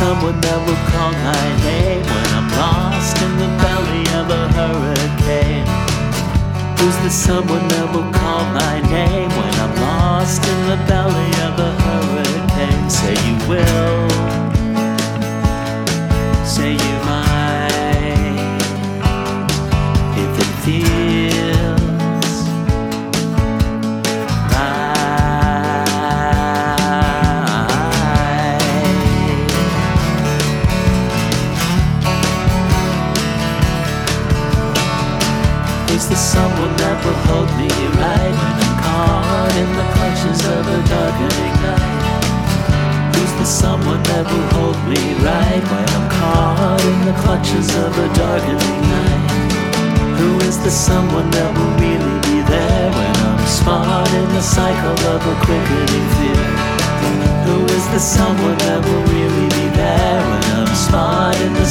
someone that will call my name when I'm lost in the belly of a hurricane? Who's the someone that will call my name when I'm lost in the belly of a hurricane? Say you will, say you might, if it feels Who's the someone that will hold me right when I'm caught in the clutches of a darkening night? Who's the someone that will hold me right when I'm caught in the clutches of a darkening night? Who is the someone that will really be there when I'm smart in the cycle of a quickening fear? Who is the someone that will really be there when I'm smart in the